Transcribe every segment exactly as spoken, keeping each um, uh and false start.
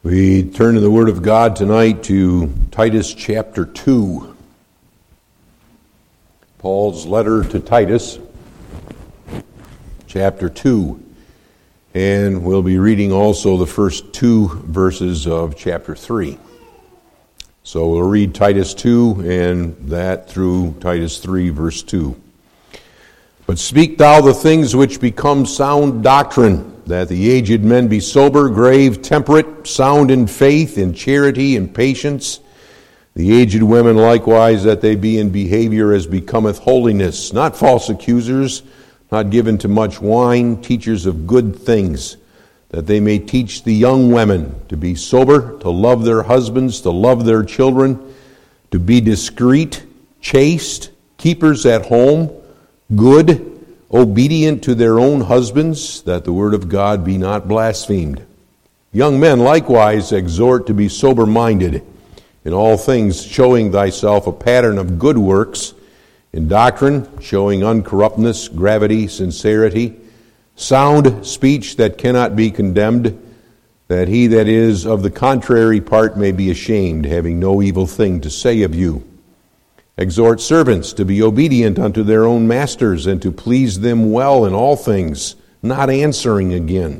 We turn to the Word of God tonight to Titus chapter two. Paul's letter to Titus, chapter two. And we'll be reading also the first two verses of chapter three. So we'll read Titus two and that through Titus three, verse two. But speak thou the things which become sound doctrine, that the aged men be sober, grave, temperate, sound in faith, in charity, in patience. The aged women likewise, that they be in behavior as becometh holiness, not false accusers, not given to much wine, teachers of good things, that they may teach the young women to be sober, to love their husbands, to love their children, to be discreet, chaste, keepers at home, good, obedient to their own husbands, that the word of God be not blasphemed. Young men likewise exhort to be sober-minded, in all things showing thyself a pattern of good works, in doctrine showing uncorruptness, gravity, sincerity, sound speech that cannot be condemned, that he that is of the contrary part may be ashamed, having no evil thing to say of you. Exhort servants to be obedient unto their own masters, and to please them well in all things, not answering again,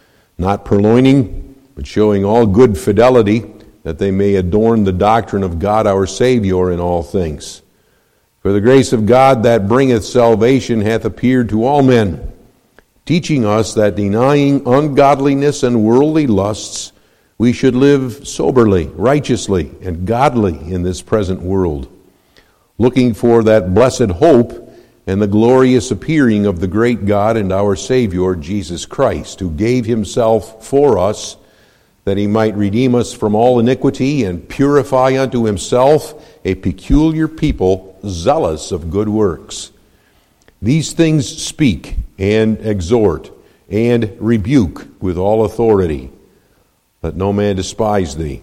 not purloining, but showing all good fidelity, that they may adorn the doctrine of God our Savior in all things. For the grace of God that bringeth salvation hath appeared to all men, teaching us that denying ungodliness and worldly lusts, we should live soberly, righteously, and godly in this present world, looking for that blessed hope and the glorious appearing of the great God and our Savior, Jesus Christ, who gave himself for us, that he might redeem us from all iniquity and purify unto himself a peculiar people, zealous of good works. These things speak and exhort and rebuke with all authority. Let no man despise thee.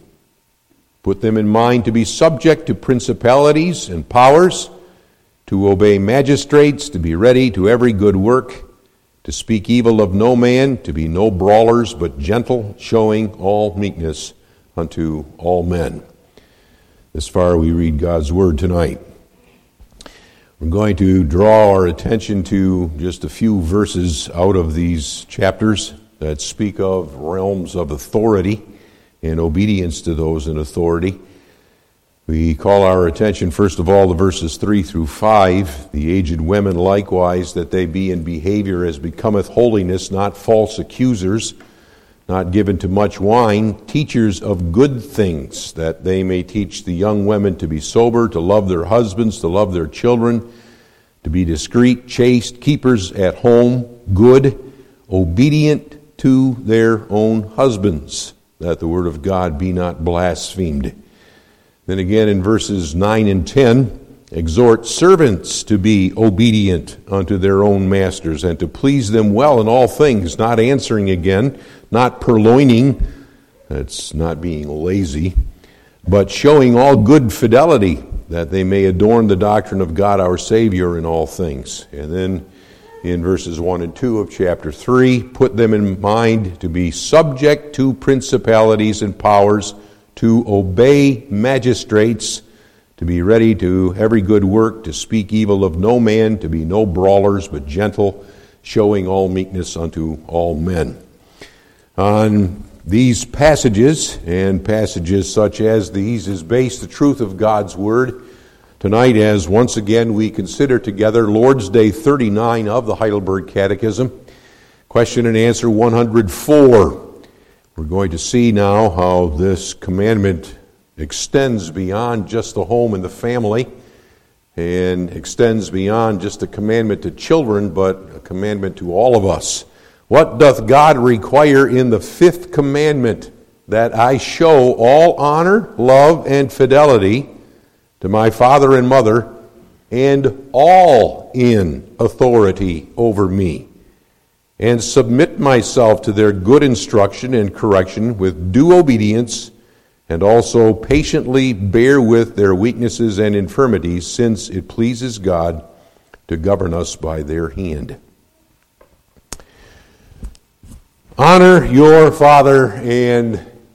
Put them in mind to be subject to principalities and powers, to obey magistrates, to be ready to every good work, to speak evil of no man, to be no brawlers, but gentle, showing all meekness unto all men. This far we read God's Word tonight. We're going to draw our attention to just a few verses out of these chapters that speak of realms of authority and obedience to those in authority. We call our attention first of all to verses three through five. The aged women likewise, that they be in behavior as becometh holiness, not false accusers, not given to much wine, teachers of good things, that they may teach the young women to be sober, to love their husbands, to love their children, to be discreet, chaste, keepers at home, good, obedient to their own husbands, that the word of God be not blasphemed. Then again in verses nine and ten, exhort servants to be obedient unto their own masters, and to please them well in all things, not answering again, not purloining, that's not being lazy, but showing all good fidelity, that they may adorn the doctrine of God our Savior in all things. And then in verses one and two of chapter three, put them in mind to be subject to principalities and powers, to obey magistrates, to be ready to every good work, to speak evil of no man, to be no brawlers, but gentle, showing all meekness unto all men. On these passages, and passages such as these, is based the truth of God's Word. Tonight, as once again we consider together Lord's Day thirty-nine of the Heidelberg Catechism, question and answer one hundred four. We're going to see now how this commandment extends beyond just the home and the family, and extends beyond just a commandment to children, but a commandment to all of us. What doth God require in the fifth commandment? That I show all honor, love, and fidelity to my father and mother, and all in authority over me, and submit myself to their good instruction and correction with due obedience, and also patiently bear with their weaknesses and infirmities, since it pleases God to govern us by their hand. Honor your father and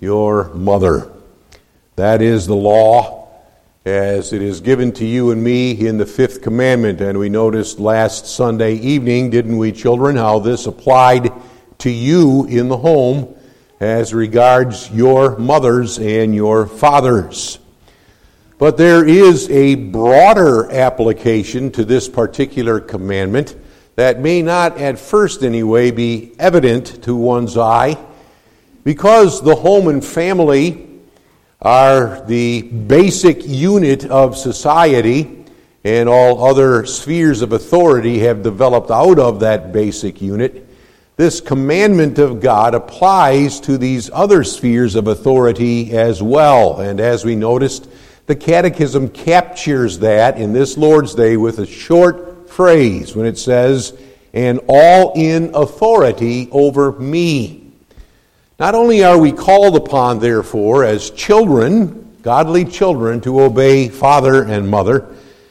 your mother. That is the law as it is given to you and me in the fifth commandment. And we noticed last Sunday evening, didn't we, children, how this applied to you in the home as regards your mothers and your fathers. But there is a broader application to this particular commandment that may not at first anyway be evident to one's eye, because the home and family are the basic unit of society, and all other spheres of authority have developed out of that basic unit. This commandment of God applies to these other spheres of authority as well. And as we noticed, the Catechism captures that in this Lord's Day with a short phrase when it says, "and all in authority over me." Not only are we called upon, therefore, as children, godly children, to obey father and mother,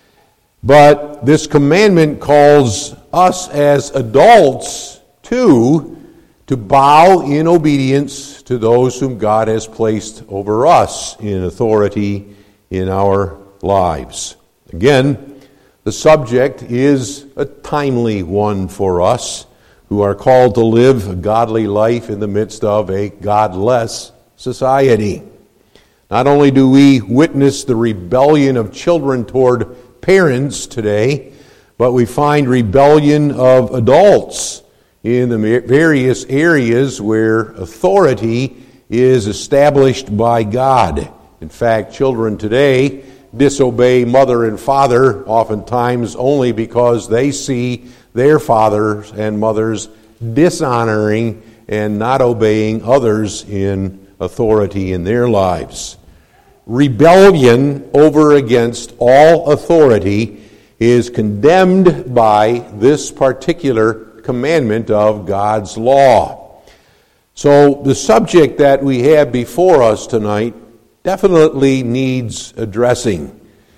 but this commandment calls us as adults too to bow in obedience to those whom God has placed over us in authority in our lives. Again, the subject is a timely one for us who are called to live a godly life in the midst of a godless society. Not only do we witness the rebellion of children toward parents today, but we find rebellion of adults in the various areas where authority is established by God. In fact, children today disobey mother and father oftentimes only because they see their fathers and mothers dishonoring and not obeying others in authority in their lives. Rebellion over against all authority is condemned by this particular commandment of God's law. So the subject that we have before us tonight definitely needs addressing,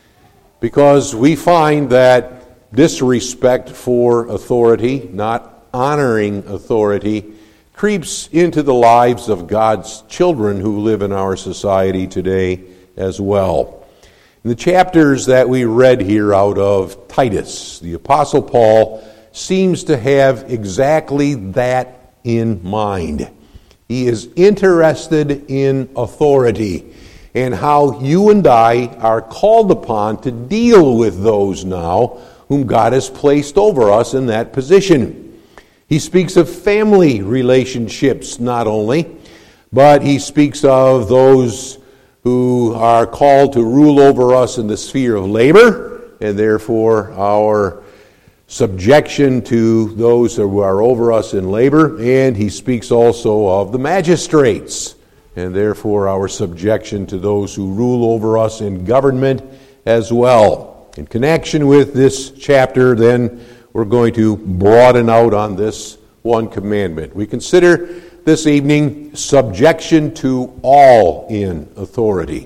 because we find that disrespect for authority, not honoring authority, creeps into the lives of God's children who live in our society today as well. In the chapters that we read here out of Titus, the Apostle Paul seems to have exactly that in mind. He is interested in authority and how you and I are called upon to deal with those now whom God has placed over us in that position. He speaks of family relationships not only, but he speaks of those who are called to rule over us in the sphere of labor, and therefore our subjection to those who are over us in labor. And he speaks also of the magistrates, and therefore our subjection to those who rule over us in government as well. In connection with this chapter, then, we're going to broaden out on this one commandment. We consider this evening subjection to all in authority.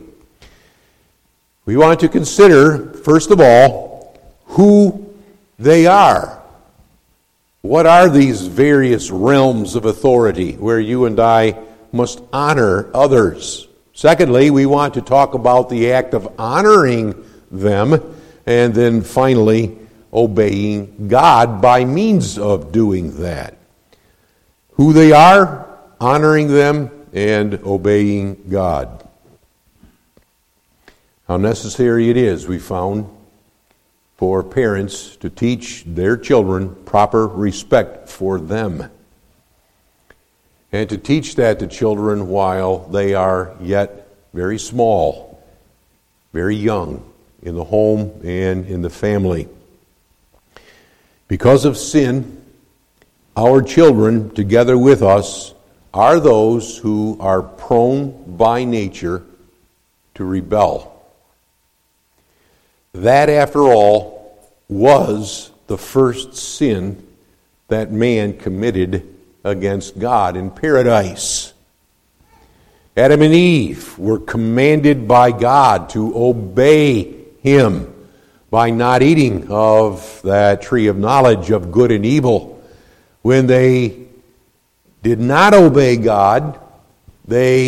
We want to consider, first of all, who they are. What are these various realms of authority where you and I must honor others? Secondly, we want to talk about the act of honoring them, and then finally, obeying God by means of doing that. Who they are, honoring them, and obeying God. How necessary it is, we found, for parents to teach their children proper respect for them, and to teach that to children while they are yet very small, very young, in the home and in the family. Because of sin, our children, together with us, are those who are prone by nature to rebel. That, after all, was the first sin that man committed against God in paradise. Adam and Eve were commanded by God to obey Him by not eating of that tree of knowledge of good and evil. When they did not obey God, they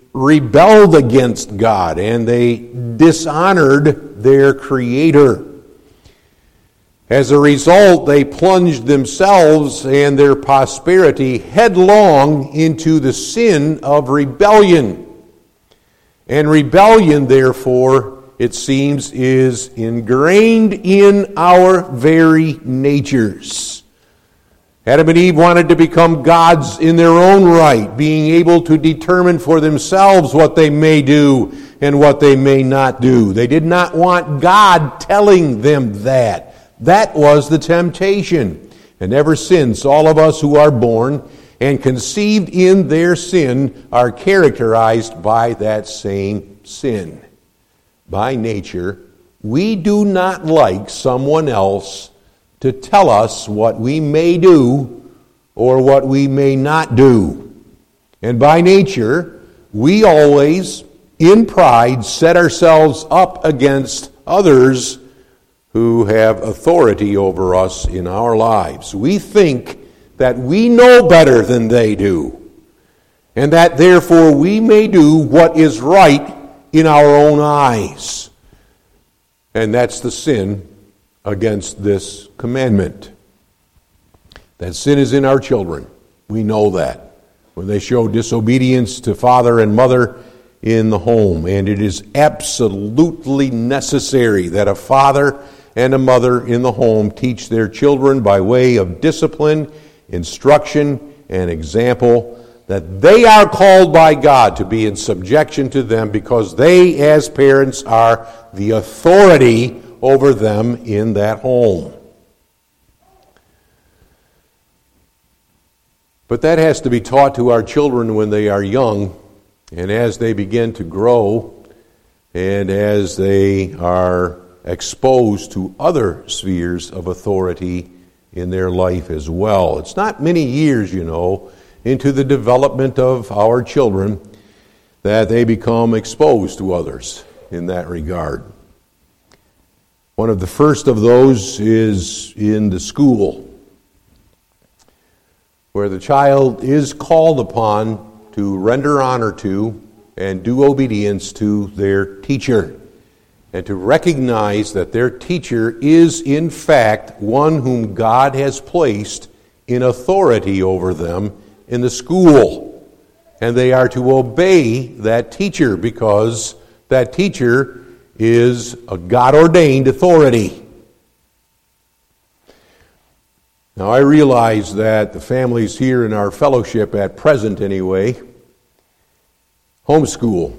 rebelled against God and they dishonored their Creator. As a result, they plunged themselves and their prosperity headlong into the sin of rebellion. And rebellion, therefore, it seems, is ingrained in our very natures. Adam and Eve wanted to become gods in their own right, being able to determine for themselves what they may do and what they may not do. They did not want God telling them that. That was the temptation. And ever since, all of us who are born and conceived in their sin are characterized by that same sin. By nature, we do not like someone else to tell us what we may do or what we may not do. And by nature, we always, in pride, set ourselves up against others who have authority over us in our lives. We think that we know better than they do, and that therefore we may do what is right in our own eyes. And that's the sin against this commandment. That sin is in our children. We know that. When they show disobedience to father and mother in the home. And it is absolutely necessary that a father and a mother in the home teach their children by way of discipline, instruction, and example that they are called by God to be in subjection to them because they, as parents, are the authority over them in that home. But that has to be taught to our children when they are young, and as they begin to grow, and as they are exposed to other spheres of authority in their life as well. It's not many years, you know, into the development of our children that they become exposed to others in that regard. One of the first of those is in the school, where the child is called upon to render honor to and do obedience to their teacher, and to recognize that their teacher is in fact one whom God has placed in authority over them in the school. And they are to obey that teacher because that teacher is a God-ordained authority. Now, I realize that the families here in our fellowship, at present anyway, homeschool.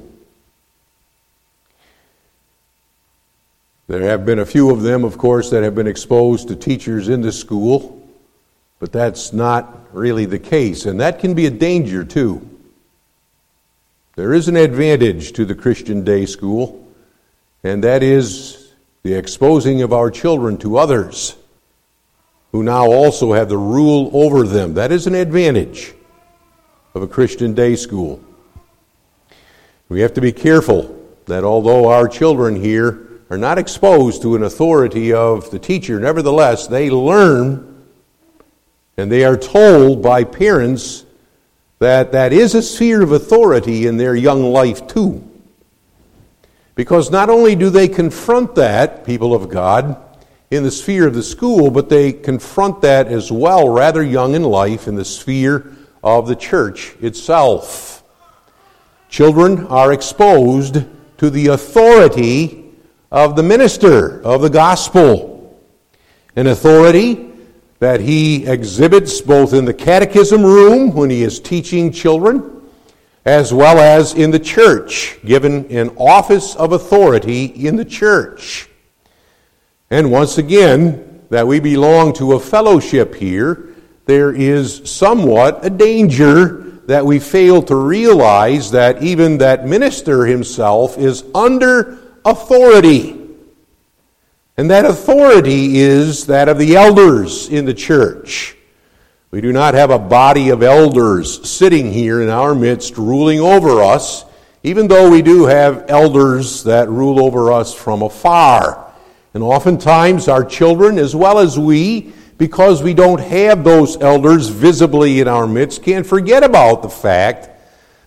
There have been a few of them, of course, that have been exposed to teachers in the school, but that's not really the case, and that can be a danger too. There is an advantage to the Christian day school, and that is the exposing of our children to others who now also have the rule over them. That is an advantage of a Christian day school. We have to be careful that although our children here are not exposed to an authority of the teacher, nevertheless, they learn and they are told by parents that that is a sphere of authority in their young life too. Because not only do they confront that, people of God, in the sphere of the school, but they confront that as well, rather young in life, in the sphere of the church itself. Children are exposed to the authority of the minister of the gospel, an authority that he exhibits both in the catechism room when he is teaching children, as well as in the church, given an office of authority in the church. And once again, that we belong to a fellowship here, there is somewhat a danger that we fail to realize that even that minister himself is under authority. And that authority is that of the elders in the church. We do not have a body of elders sitting here in our midst ruling over us, even though we do have elders that rule over us from afar. And oftentimes our children, as well as we, because we don't have those elders visibly in our midst, can't forget about the fact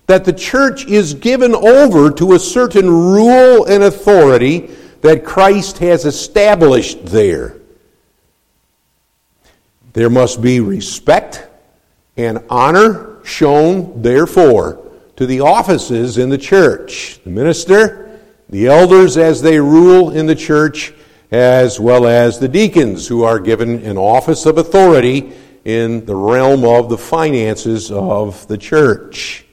that the church is given over to a certain rule and authority that Christ has established there. There must be respect and honor shown, therefore, to the offices in the church, the minister, the elders as they rule in the church, as well as the deacons who are given an office of authority in the realm of the finances of the church.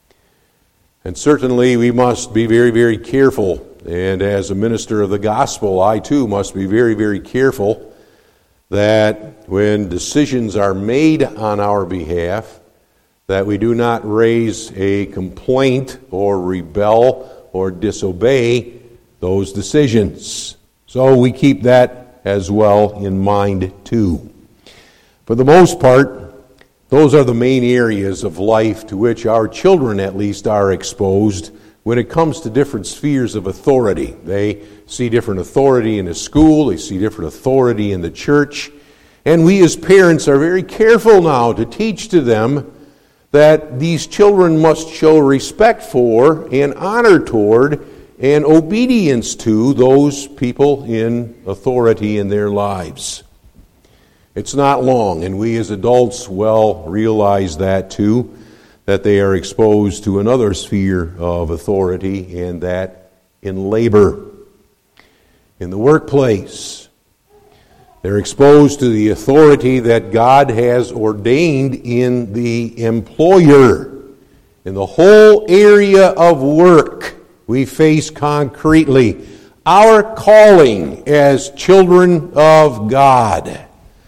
And certainly we must be very, very careful, and as a minister of the gospel, I too must be very, very careful that when decisions are made on our behalf, that we do not raise a complaint or rebel or disobey those decisions. So we keep that as well in mind too. For the most part, those are the main areas of life to which our children at least are exposed when it comes to different spheres of authority. They see different authority in the school, they see different authority in the church, and we as parents are very careful now to teach to them that these children must show respect for and honor toward and obedience to those people in authority in their lives. It's not long, and we as adults well realize that too, that they are exposed to another sphere of authority, and that in labor, in the workplace. They're exposed to the authority that God has ordained in the employer. In the whole area of work, we face concretely our calling as children of God.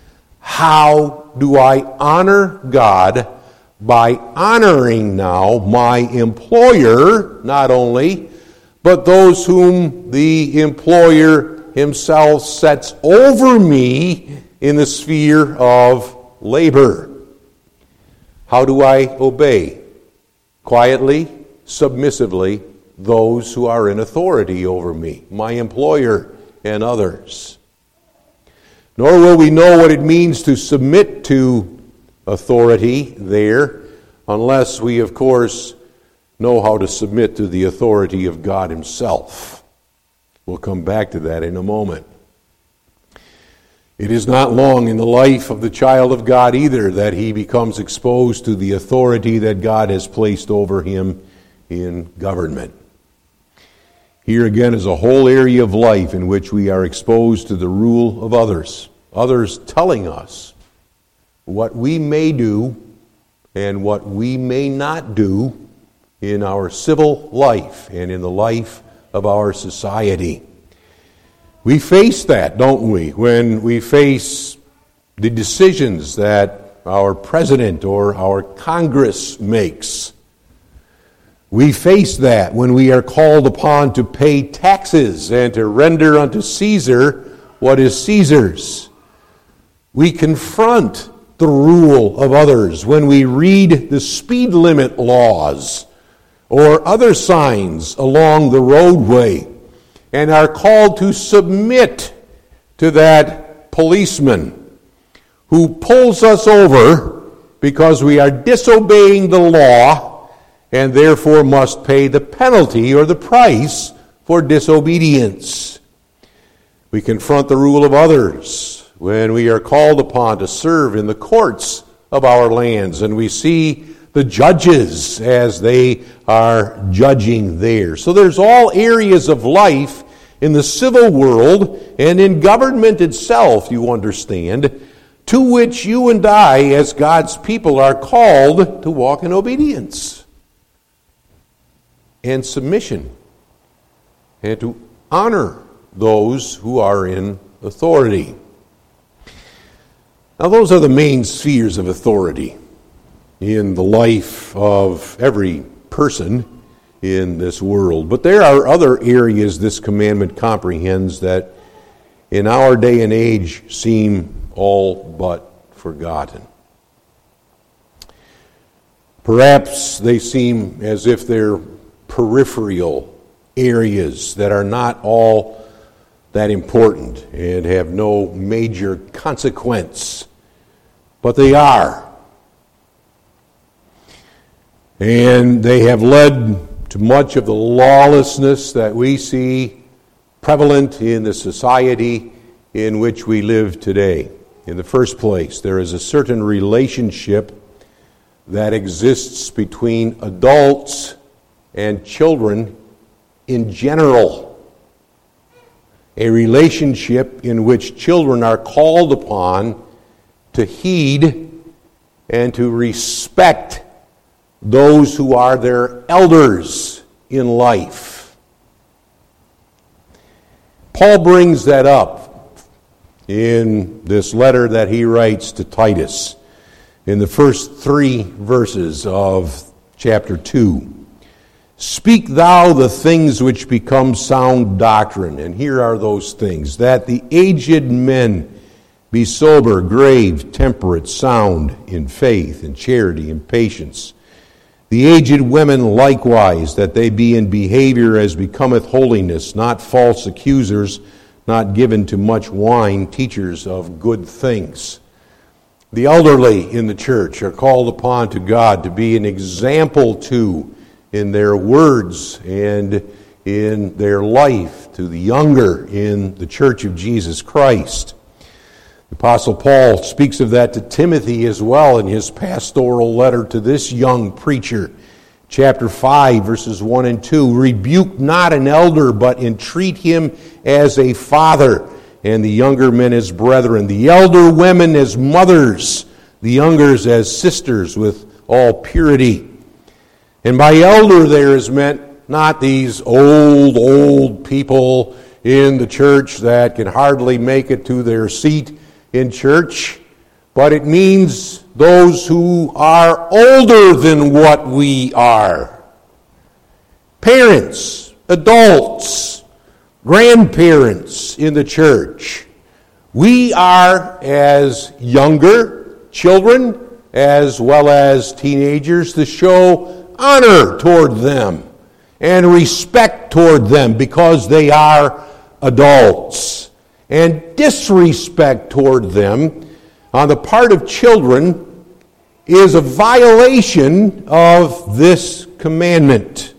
How do I honor God? By honoring now my employer, not only, but those whom the employer himself sets over me in the sphere of labor. How do I obey? Quietly, submissively, those who are in authority over me, my employer and others. Nor will we know what it means to submit to authority there unless we, of course, know how to submit to the authority of God himself. We'll come back to that in a moment. It is not long in the life of the child of God either that he becomes exposed to the authority that God has placed over him in government. Here again is a whole area of life in which we are exposed to the rule of others. Others telling us what we may do and what we may not do in our civil life and in the life of our society. We face that, don't we, when we face the decisions that our president or our Congress makes. We face that when we are called upon to pay taxes and to render unto Caesar what is Caesar's. We confront the rule of others when we read the speed limit laws or other signs along the roadway and are called to submit to that policeman who pulls us over because we are disobeying the law and therefore must pay the penalty or the price for disobedience. We confront the rule of others when we are called upon to serve in the courts of our lands and we see the judges as they are judging there. So there's all areas of life in the civil world and in government itself, you understand, to which you and I as God's people are called to walk in obedience and submission and to honor those who are in authority. Now, those are the main spheres of authority in the life of every person in this world. But there are other areas this commandment comprehends that in our day and age seem all but forgotten. Perhaps they seem as if they're peripheral areas that are not all that important and have no major consequence. But they are. And they have led to much of the lawlessness that we see prevalent in the society in which we live today. In the first place, there is a certain relationship that exists between adults and children in general. A relationship in which children are called upon to heed and to respect those who are their elders in life. Paul brings that up in this letter that he writes to Titus in the first three verses of chapter two. Speak thou the things which become sound doctrine. And here are those things: that the aged men be sober, grave, temperate, sound in faith, in charity, in patience. The aged women likewise, that they be in behavior as becometh holiness, not false accusers, not given to much wine, teachers of good things. The elderly in the church are called upon to God to be an example to in their words and in their life to the younger in the church of Jesus Christ. The Apostle Paul speaks of that to Timothy as well in his pastoral letter to this young preacher. Chapter five, verses one and two. Rebuke not an elder, but entreat him as a father, and the younger men as brethren, the elder women as mothers, the youngers as sisters with all purity. And by elder there is meant not these old, old people in the church that can hardly make it to their seat in church, but it means those who are older than what we are. Parents, adults, grandparents in the church. We are, as younger children as well as teenagers, to show honor toward them and respect toward them because they are adults, and disrespect toward them on the part of children is a violation of this commandment.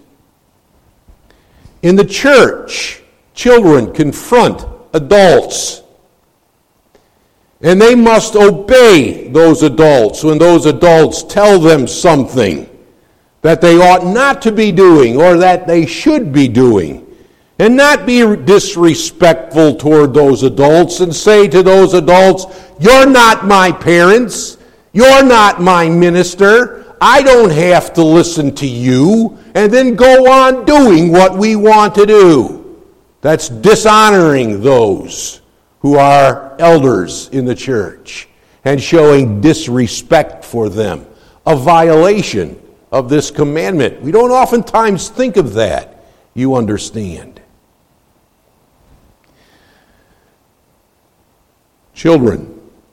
In the church, children confront adults, and they must obey those adults when those adults tell them something that they ought not to be doing or that they should be doing, and not be disrespectful toward those adults and say to those adults, "You're not my parents, you're not my minister, I don't have to listen to you," and then go on doing what we want to do. That's dishonoring those who are elders in the church and showing disrespect for them, a violation of this commandment. We don't oftentimes think of that, you understand. Children,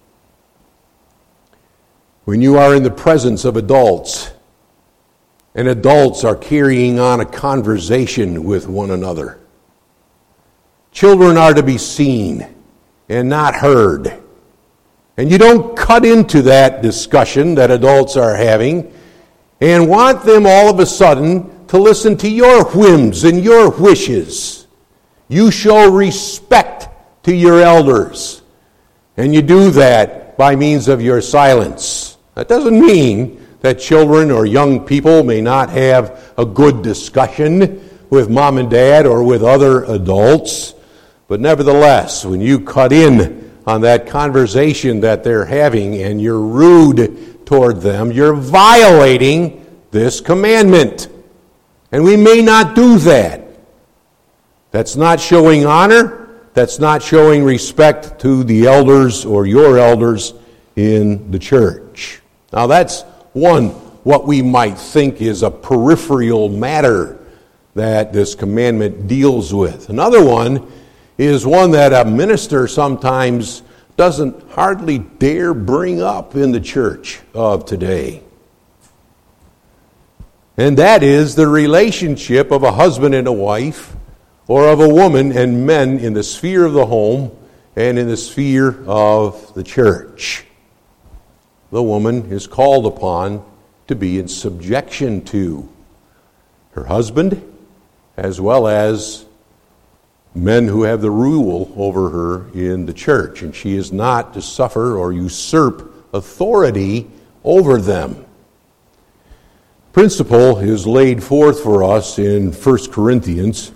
when you are in the presence of adults, and adults are carrying on a conversation with one another, children are to be seen and not heard. And you don't cut into that discussion that adults are having and want them all of a sudden to listen to your whims and your wishes. You show respect to your elders, and you do that by means of your silence. That doesn't mean that children or young people may not have a good discussion with mom and dad or with other adults, but nevertheless, when you cut in on that conversation that they're having and you're rude toward them, you're violating this commandment. And we may not do that. That's not showing honor. That's not showing respect to the elders or your elders in the church. Now that's one, what we might think is a peripheral matter that this commandment deals with. Another one is one that a minister sometimes doesn't hardly dare bring up in the church of today. And that is the relationship of a husband and a wife, or of a woman and men in the sphere of the home and in the sphere of the church. The woman is called upon to be in subjection to her husband, as well as men who have the rule over her in the church. And she is not to suffer or usurp authority over them. Principle is laid forth for us in First Corinthians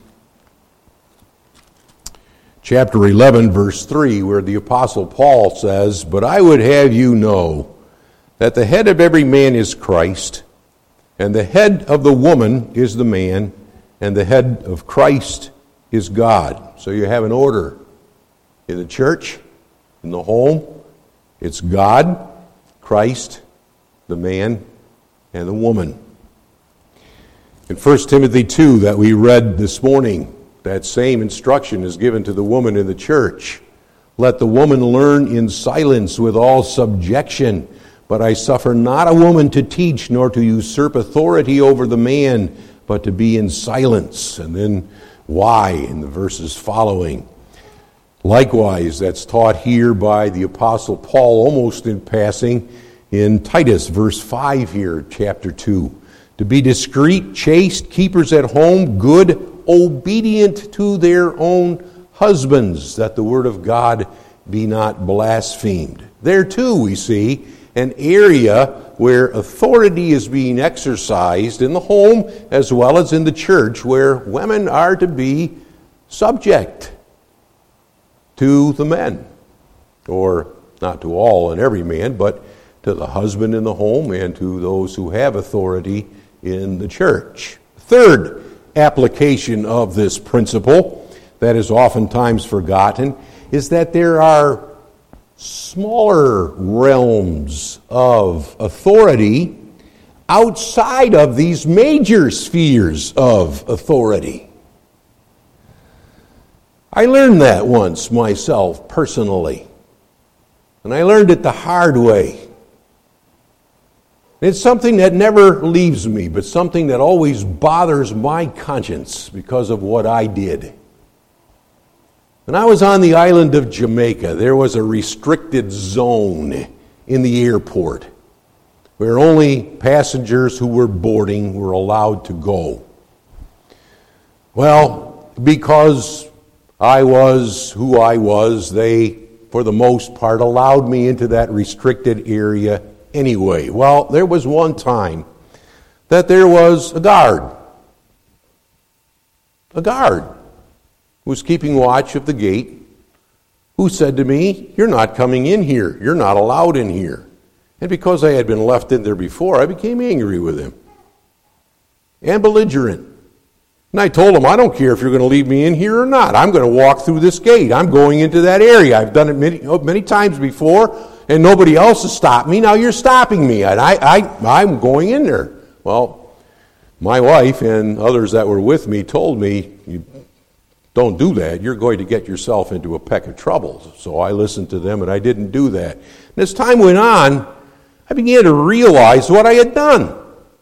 chapter eleven, verse three, where the Apostle Paul says, "But I would have you know that the head of every man is Christ, and the head of the woman is the man, and the head of Christ is God." So you have an order in the church, in the home. It's God, Christ, the man, and the woman. In First Timothy two that we read this morning, that same instruction is given to the woman in the church. "Let the woman learn in silence with all subjection. But I suffer not a woman to teach, nor to usurp authority over the man, but to be in silence." And then why in the verses following. Likewise, that's taught here by the Apostle Paul, almost in passing, in Titus, verse five here, chapter two. "To be discreet, chaste, keepers at home, good, obedient to their own husbands, that the word of God be not blasphemed." There too we see an area where authority is being exercised in the home as well as in the church, where women are to be subject to the men, or not to all and every man, but to the husband in the home and to those who have authority in the church. Third application of this principle that is oftentimes forgotten is that there are smaller realms of authority outside of these major spheres of authority. I learned that once myself personally, and I learned it the hard way. It's something that never leaves me, but something that always bothers my conscience because of what I did. When I was on the island of Jamaica, there was a restricted zone in the airport where only passengers who were boarding were allowed to go. Well, because I was who I was, they, for the most part, allowed me into that restricted area anyway. Well, there was one time that there was a guard. A guard who was keeping watch of the gate, who said to me, "You're not coming in here. You're not allowed in here." And because I had been left in there before, I became angry with him and belligerent. And I told him, "I don't care if you're going to leave me in here or not. I'm going to walk through this gate. I'm going into that area. I've done it many, many times before, and nobody else has stopped me. Now you're stopping me, and I, I, I'm going in there." Well, my wife and others that were with me told me, "You don't do that. You're going to get yourself into a peck of trouble." So I listened to them, and I didn't do that. And as time went on, I began to realize what I had done.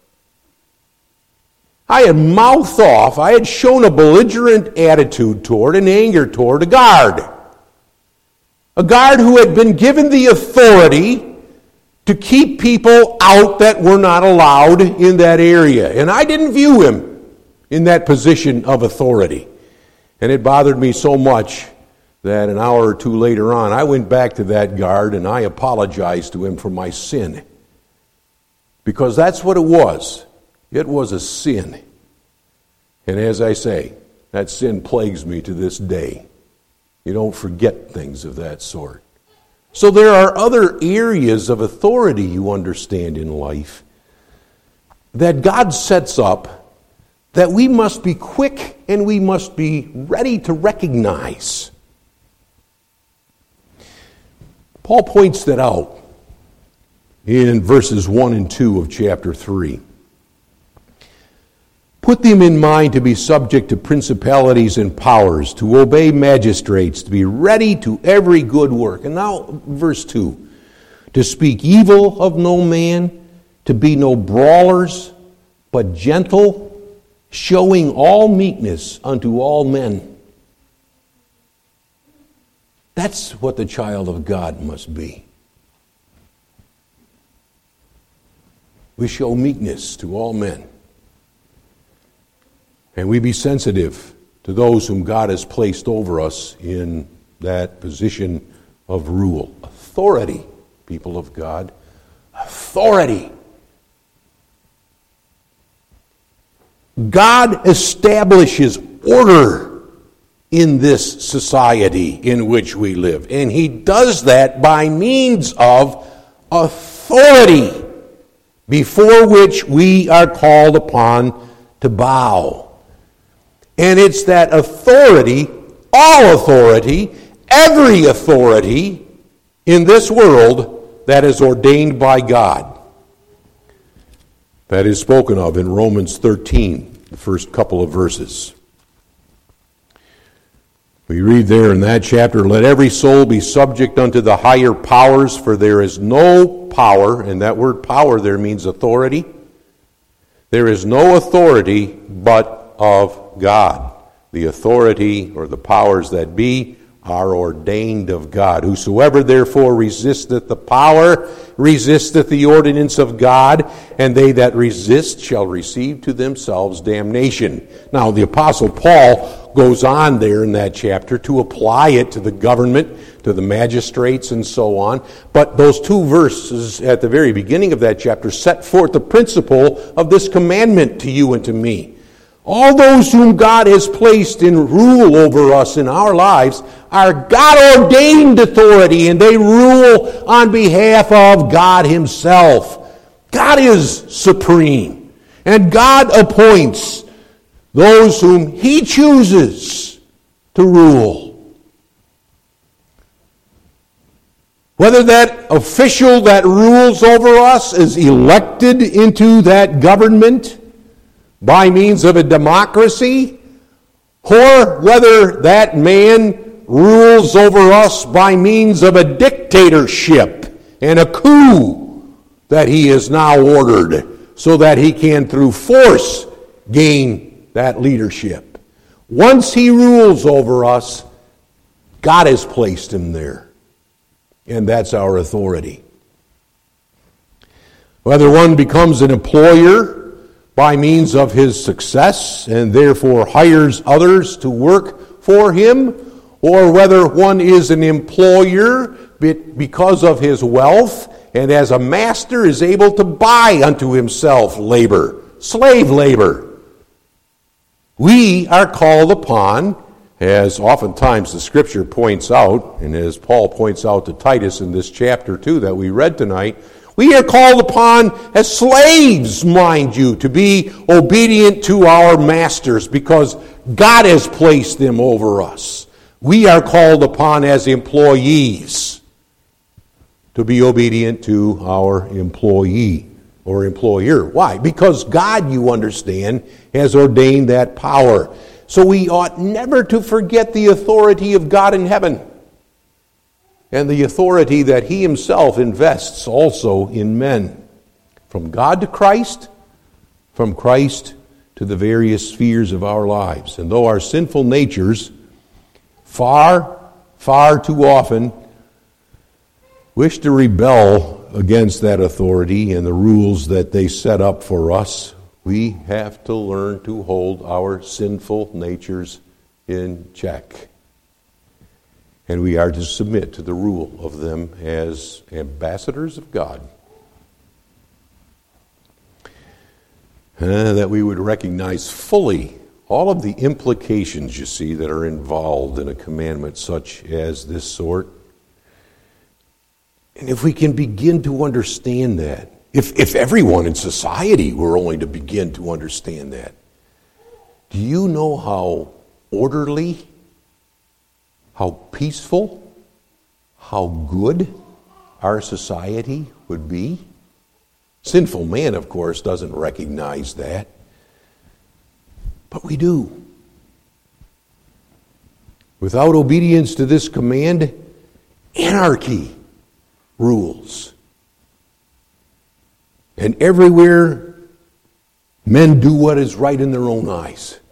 I had mouthed off. I had shown a belligerent attitude toward, an anger toward, a guard. A guard who had been given the authority to keep people out that were not allowed in that area. And I didn't view him in that position of authority. And it bothered me so much that an hour or two later on, I went back to that guard and I apologized to him for my sin. Because that's what it was. It was a sin. And as I say, that sin plagues me to this day. You don't forget things of that sort. So there are other areas of authority, you understand, in life that God sets up that we must be quick and we must be ready to recognize. Paul points that out in verses one and two of chapter three. "Put them in mind to be subject to principalities and powers, to obey magistrates, to be ready to every good work." And now, verse two. "To speak evil of no man, to be no brawlers, but gentle, showing all meekness unto all men." That's what the child of God must be. we show meekness to all men. And we be sensitive to those whom God has placed over us in that position of rule. Authority, people of God. Authority. God establishes order in this society in which we live. And He does that by means of authority, before which we are called upon to bow. And it's that authority, all authority, every authority in this world that is ordained by God. That is spoken of in Romans thirteen, the first couple of verses. We read there in that chapter, "Let every soul be subject unto the higher powers, for there is no power," and that word power there means authority. There is no authority but of God. The authority or the powers that be are ordained of God. "Whosoever therefore resisteth the power, resisteth the ordinance of God, and they that resist shall receive to themselves damnation." Now the Apostle Paul goes on there in that chapter to apply it to the government, to the magistrates, and so on. But those two verses at the very beginning of that chapter set forth the principle of this commandment to you and to me. All those whom God has placed in rule over us in our lives are God-ordained authority, and they rule on behalf of God Himself. God is supreme, and God appoints those whom He chooses to rule. Whether that official that rules over us is elected into that government by means of a democracy, or whether that man rules over us by means of a dictatorship and a coup that he has now ordered so that he can, through force, gain that leadership. Once he rules over us, God has placed him there. And that's our authority. Whether one becomes an employer by means of his success and therefore hires others to work for him, or whether one is an employer because of his wealth and as a master is able to buy unto himself labor, slave labor. We are called upon, as oftentimes the Scripture points out, and as Paul points out to Titus in this chapter too that we read tonight, we are called upon as slaves, mind you, to be obedient to our masters because God has placed them over us. We are called upon as employees to be obedient to our employee or employer. Why? Because God, you understand, has ordained that power. So we ought never to forget the authority of God in heaven and the authority that He Himself invests also in men. From God to Christ, from Christ to the various spheres of our lives. And though our sinful natures far, far too often wish to rebel against that authority and the rules that they set up for us, we have to learn to hold our sinful natures in check. And we are to submit to the rule of them as ambassadors of God. Uh, that we would recognize fully all of the implications, you see, that are involved in a commandment such as this sort. And if we can begin to understand that, if, if everyone in society were only to begin to understand that, do you know how orderly, how peaceful, how good our society would be? Sinful man, of course, doesn't recognize that. But we do. Without obedience to this command, anarchy rules. And everywhere, men do what is right in their own eyes.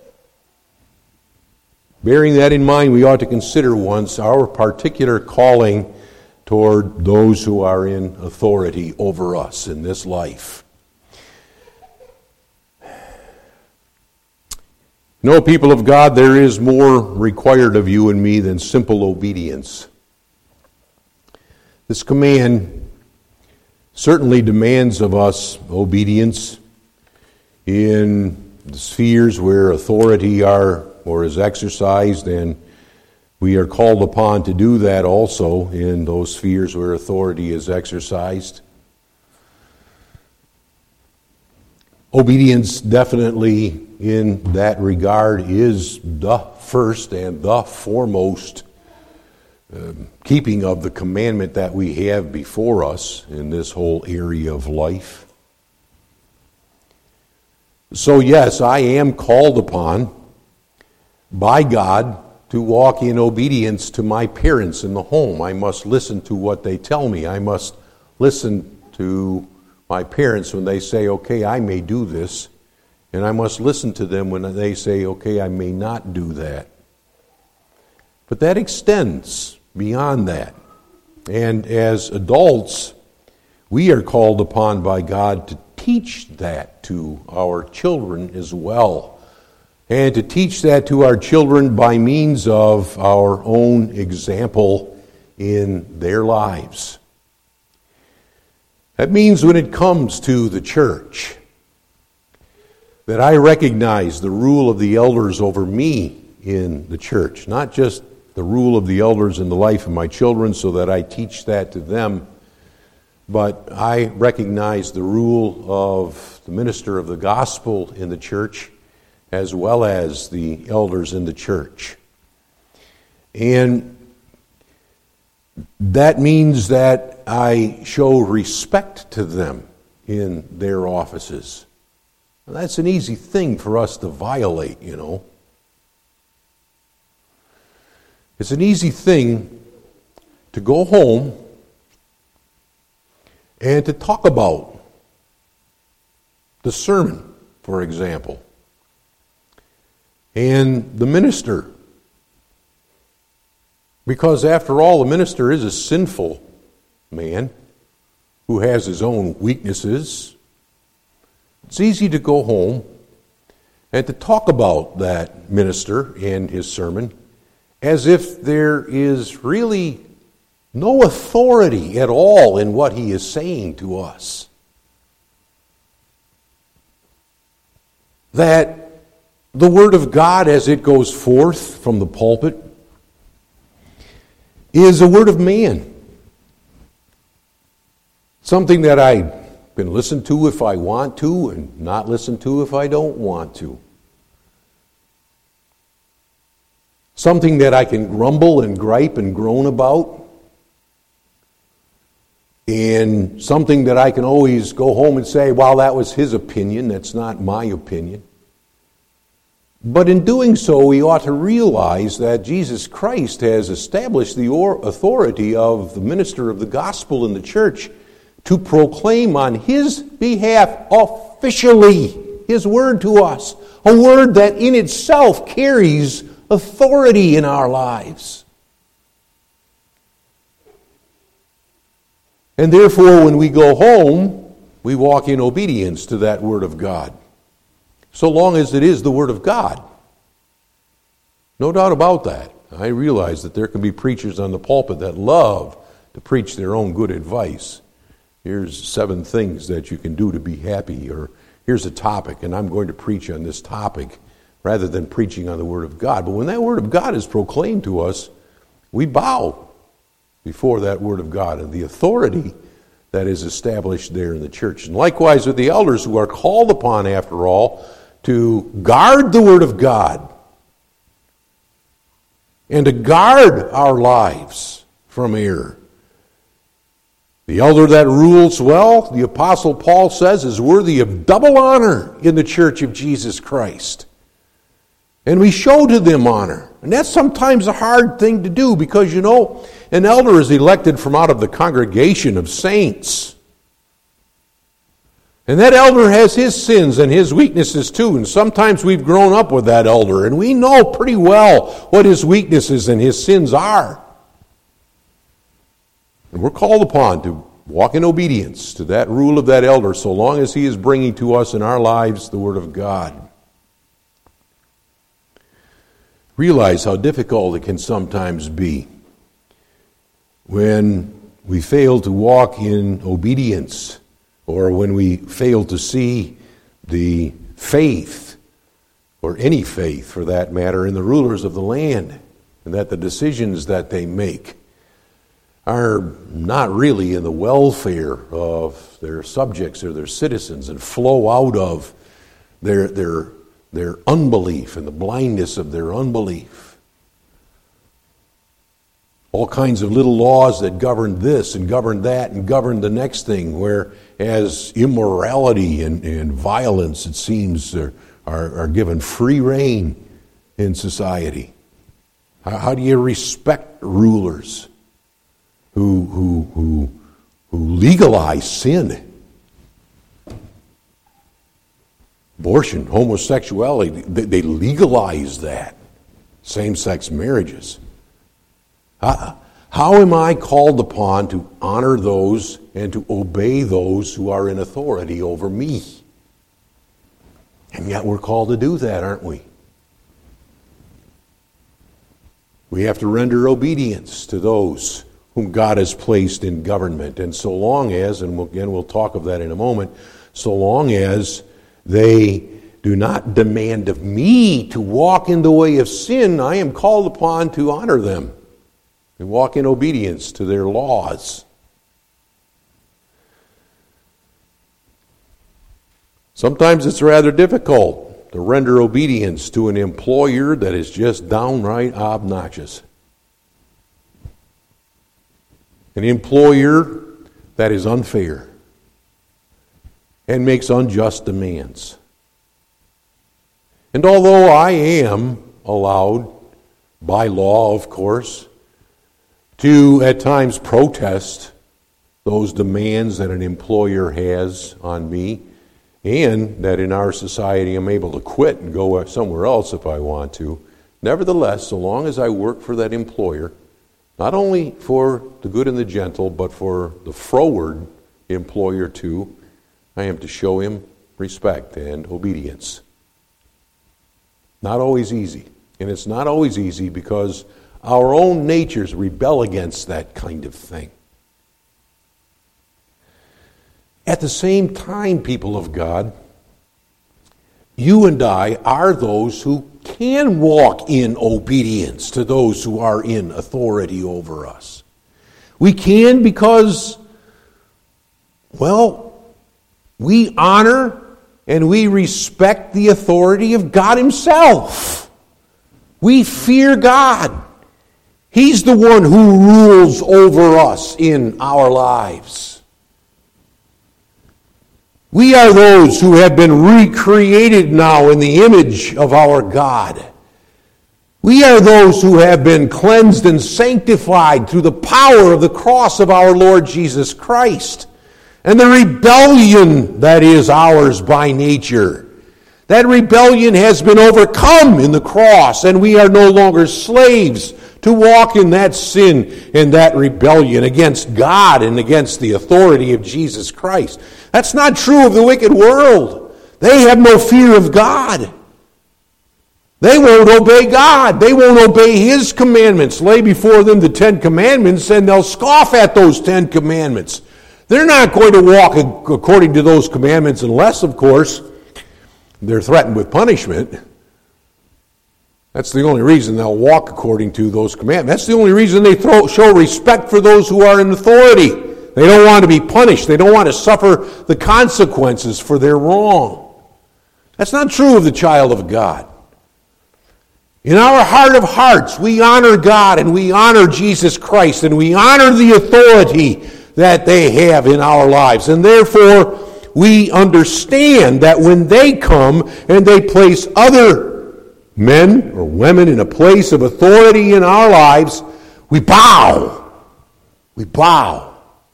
Bearing that in mind, we ought to consider once our particular calling toward those who are in authority over us in this life. No, people of God, there is more required of you and me than simple obedience. This command certainly demands of us obedience in the spheres where authority are or is exercised, and we are called upon to do that also in those spheres where authority is exercised. Obedience definitely in that regard is the first and the foremost uh, keeping of the commandment that we have before us in this whole area of life. So yes, I am called upon by God to walk in obedience to my parents in the home. I must listen to what they tell me. I must listen to my parents when they say, okay, I may do this. And I must listen to them when they say, okay, I may not do that. But that extends beyond that. And as adults, we are called upon by God to teach that to our children as well. And to teach that to our children by means of our own example in their lives. That means when it comes to the church, that I recognize the rule of the elders over me in the church, not just the rule of the elders in the life of my children so that I teach that to them, but I recognize the rule of the minister of the gospel in the church as well as the elders in the church. And that means that I show respect to them in their offices. That's an easy thing for us to violate, you know. It's an easy thing to go home and to talk about the sermon, for example, and the minister. Because after all, the minister is a sinful man who has his own weaknesses. It's easy to go home and to talk about that minister and his sermon as if there is really no authority at all in what he is saying to us. That the Word of God as it goes forth from the pulpit is a word of man. Something that I can listen to if I want to and not listen to if I don't want to. Something that I can grumble and gripe and groan about. And something that I can always go home and say, well, that was his opinion, that's not my opinion. But in doing so, we ought to realize that Jesus Christ has established the authority of the minister of the gospel in the church to proclaim on his behalf officially his word to us. A word that in itself carries authority in our lives. And therefore, when we go home, we walk in obedience to that word of God. So long as it is the Word of God. No doubt about that. I realize that there can be preachers on the pulpit that love to preach their own good advice. Here's seven things that you can do to be happy, or here's a topic, and I'm going to preach on this topic, rather than preaching on the Word of God. But when that Word of God is proclaimed to us, we bow before that Word of God and the authority that is established there in the church. And likewise with the elders who are called upon, after all, to guard the Word of God and to guard our lives from error. The elder that rules well, the Apostle Paul says, is worthy of double honor in the church of Jesus Christ. And we show to them honor. And that's sometimes a hard thing to do because, you know, an elder is elected from out of the congregation of saints. And that elder has his sins and his weaknesses too. And sometimes we've grown up with that elder and we know pretty well what his weaknesses and his sins are. And we're called upon to walk in obedience to that rule of that elder so long as he is bringing to us in our lives the Word of God. realize how difficult it can sometimes be when we fail to walk in obedience, or when we fail to see the faith, or any faith for that matter, in the rulers of the land, and that the decisions that they make are not really in the welfare of their subjects or their citizens, and flow out of their their their unbelief and the blindness of their unbelief. All kinds of little laws that govern this and govern that and govern the next thing, whereas immorality and, and violence, it seems, are, are, are given free rein in society. How, how do you respect rulers who who who who legalize sin? Abortion, homosexuality, they, they legalize that. Same-sex marriages. How, how am I called upon to honor those and to obey those who are in authority over me? And yet we're called to do that, aren't we? We have to render obedience to those whom God has placed in government. And so long as, and again we'll talk of that in a moment, so long as they do not demand of me to walk in the way of sin, I am called upon to honor them and walk in obedience to their laws. Sometimes it's rather difficult to render obedience to an employer that is just downright obnoxious. An employer that is unfair and makes unjust demands. And although I am allowed, by law of course, to at times protest those demands that an employer has on me, and that in our society I'm able to quit and go somewhere else if I want to, nevertheless, so long as I work for that employer, not only for the good and the gentle, but for the froward employer too, I am to show him respect and obedience. Not always easy. And it's not always easy because our own natures rebel against that kind of thing. At the same time, people of God, you and I are those who can walk in obedience to those who are in authority over us. We can because, well, we honor and we respect the authority of God Himself. We fear God. He's the one who rules over us in our lives. We are those who have been recreated now in the image of our God. We are those who have been cleansed and sanctified through the power of the cross of our Lord Jesus Christ. And the rebellion that is ours by nature, that rebellion has been overcome in the cross, and we are no longer slaves to walk in that sin and that rebellion against God and against the authority of Jesus Christ. That's not true of the wicked world. They have no fear of God. They won't obey God. They won't obey His commandments. Lay before them the Ten Commandments, and they'll scoff at those Ten Commandments. They're not going to walk according to those commandments unless, of course, they're threatened with punishment. That's the only reason they'll walk according to those commandments. That's the only reason they throw, show respect for those who are in authority. They don't want to be punished. They don't want to suffer the consequences for their wrong. That's not true of the child of God. In our heart of hearts, we honor God and we honor Jesus Christ and we honor the authority that they have in our lives. And therefore, we understand that when they come and they place other men or women in a place of authority in our lives, we bow. We bow.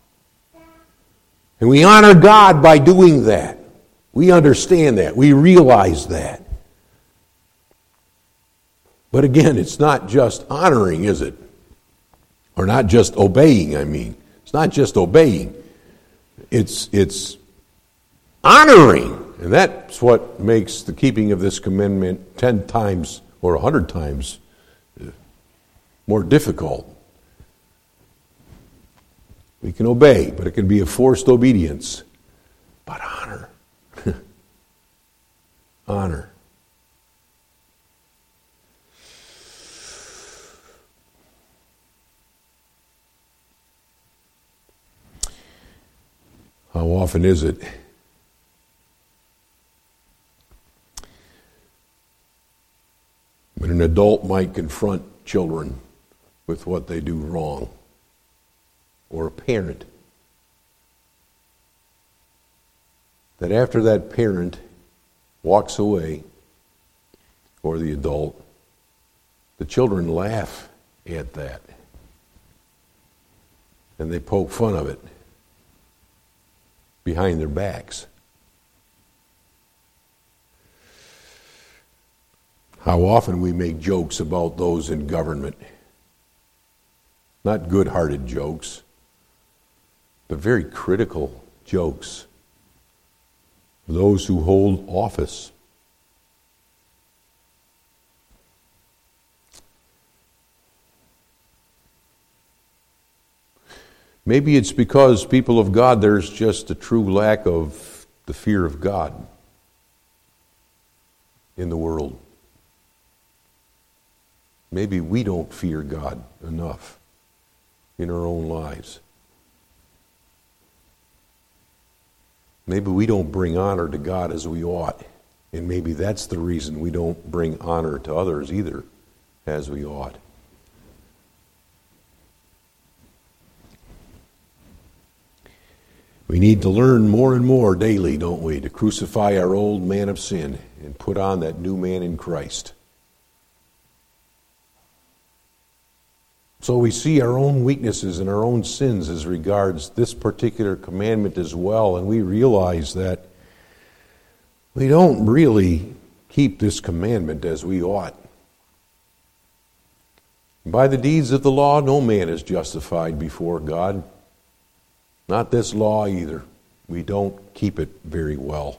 And we honor God by doing that. We understand that. We realize that. But again, it's not just honoring, is it? Or not just obeying, I mean. It's not just obeying. It's, it's honoring. And that's what makes the keeping of this commandment ten times or a hundred times more difficult. We can obey, but it can be a forced obedience. But honor. Honor. How often is it when an adult might confront children with what they do wrong, or a parent, that after that parent walks away, or the adult, the children laugh at that and they poke fun of it behind their backs? How often we make jokes about those in government. Not good-hearted jokes, but very critical jokes. Those who hold office. Maybe it's because, people of God, there's just a true lack of the fear of God in the world. Maybe we don't fear God enough in our own lives. Maybe we don't bring honor to God as we ought. And maybe that's the reason we don't bring honor to others either as we ought. We need to learn more and more daily, don't we, to crucify our old man of sin and put on that new man in Christ. So we see our own weaknesses and our own sins as regards this particular commandment as well, and we realize that we don't really keep this commandment as we ought. By the deeds of the law, no man is justified before God. Not this law either. We don't keep it very well.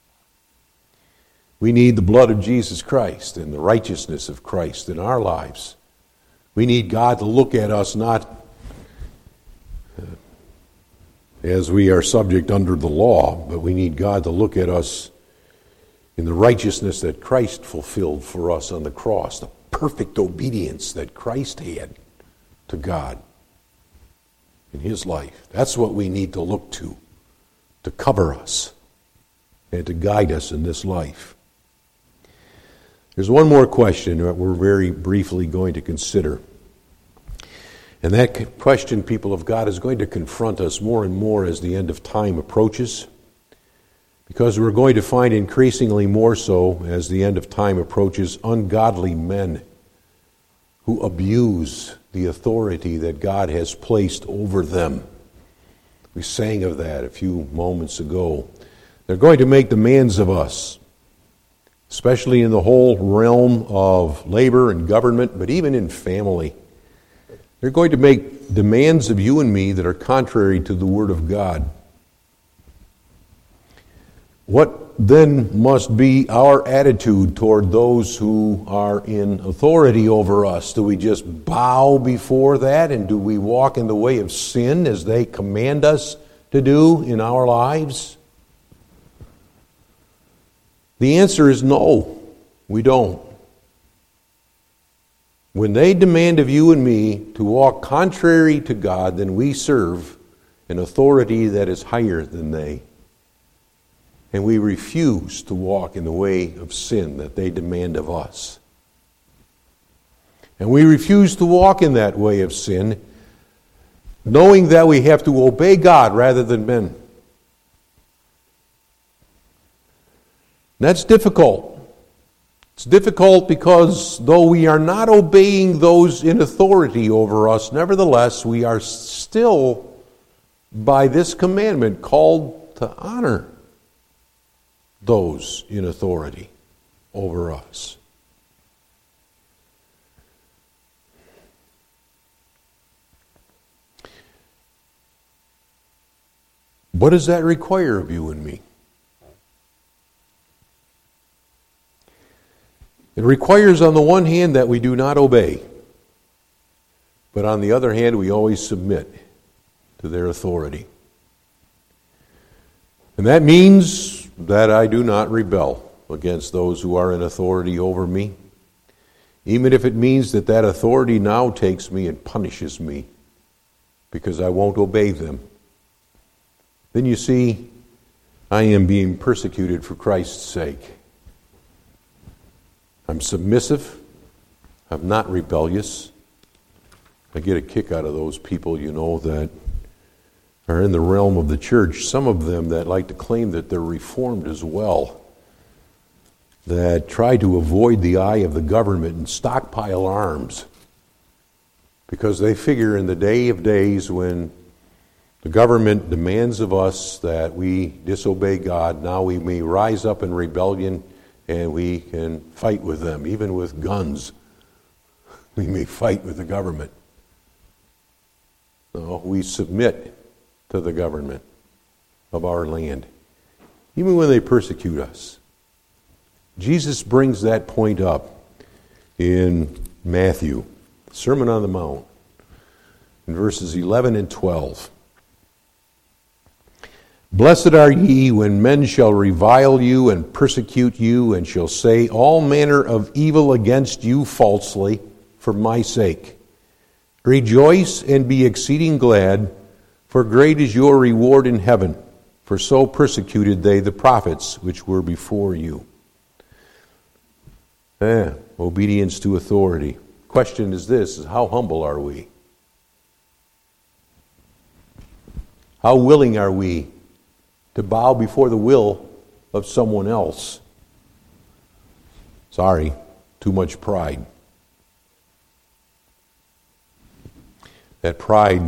We need the blood of Jesus Christ and the righteousness of Christ in our lives. We need God to look at us not as we are subject under the law, but we need God to look at us in the righteousness that Christ fulfilled for us on the cross, the perfect obedience that Christ had to God in his life. That's what we need to look to, to cover us and to guide us in this life. There's one more question that we're very briefly going to consider. And that question, people of God, is going to confront us more and more as the end of time approaches, because we're going to find increasingly more so as the end of time approaches ungodly men who abuse the authority that God has placed over them. We sang of that a few moments ago. They're going to make demands of us, especially in the whole realm of labor and government, but even in family. They're going to make demands of you and me that are contrary to the Word of God. What then must be our attitude toward those who are in authority over us? Do we just bow before that, and do we walk in the way of sin as they command us to do in our lives? The answer is no, we don't. When they demand of you and me to walk contrary to God, then we serve an authority that is higher than they. And we refuse to walk in the way of sin that they demand of us. And we refuse to walk in that way of sin, knowing that we have to obey God rather than men. That's difficult. It's difficult because though we are not obeying those in authority over us, nevertheless, we are still, by this commandment, called to honor those in authority over us. What does that require of you and me? It requires, on the one hand, that we do not obey. But on the other hand, we always submit to their authority. And that means that I do not rebel against those who are in authority over me, even if it means that that authority now takes me and punishes me because I won't obey them. Then you see, I am being persecuted for Christ's sake. I'm submissive. I'm not rebellious. I get a kick out of those people, you know, that are in the realm of the church. Some of them that like to claim that they're reformed as well, that try to avoid the eye of the government and stockpile arms because they figure in the day of days when the government demands of us that we disobey God, now we may rise up in rebellion and we can fight with them, even with guns. We may fight with the government. No, we submit to the government of our land, even when they persecute us. Jesus brings that point up in Matthew, Sermon on the Mount, in verses eleven and twelve. Blessed are ye when men shall revile you and persecute you, and shall say all manner of evil against you falsely for my sake. Rejoice and be exceeding glad, for great is your reward in heaven, for so persecuted they the prophets which were before you. Eh, obedience to authority. Question is this, is how humble are we? How willing are we to bow before the will of someone else? Sorry, too much pride. That pride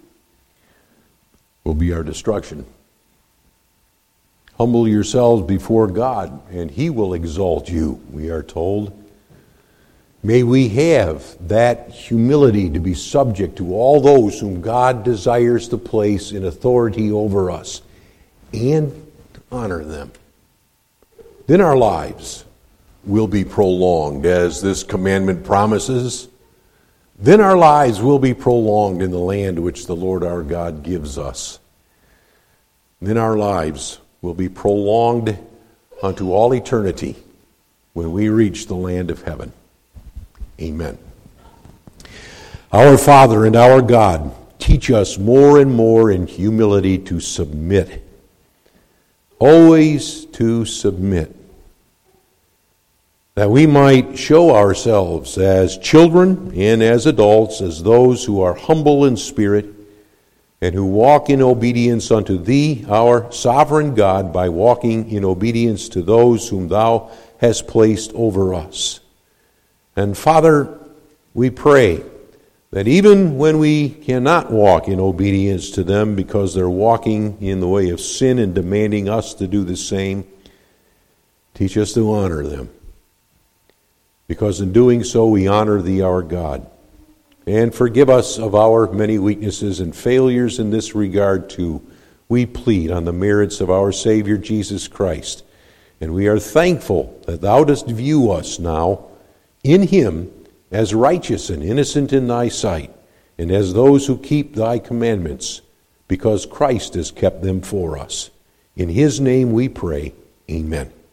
will be our destruction. Humble yourselves before God, and He will exalt you, we are told. May we have that humility to be subject to all those whom God desires to place in authority over us, and honor them. Then our lives will be prolonged, as this commandment promises. Then our lives will be prolonged in the land which the Lord our God gives us. Then our lives will be prolonged unto all eternity when we reach the land of heaven. Amen. Our Father and our God, teach us more and more in humility to submit. Always to submit, that we might show ourselves as children and as adults, as those who are humble in spirit and who walk in obedience unto Thee, our sovereign God, by walking in obedience to those whom Thou hast placed over us. And Father, we pray that even when we cannot walk in obedience to them because they're walking in the way of sin and demanding us to do the same, teach us to honor them. Because in doing so we honor Thee, our God. And forgive us of our many weaknesses and failures in this regard too. We plead on the merits of our Savior Jesus Christ. And we are thankful that Thou dost view us now in Him as righteous and innocent in Thy sight, and as those who keep Thy commandments, because Christ has kept them for us. In His name we pray, amen.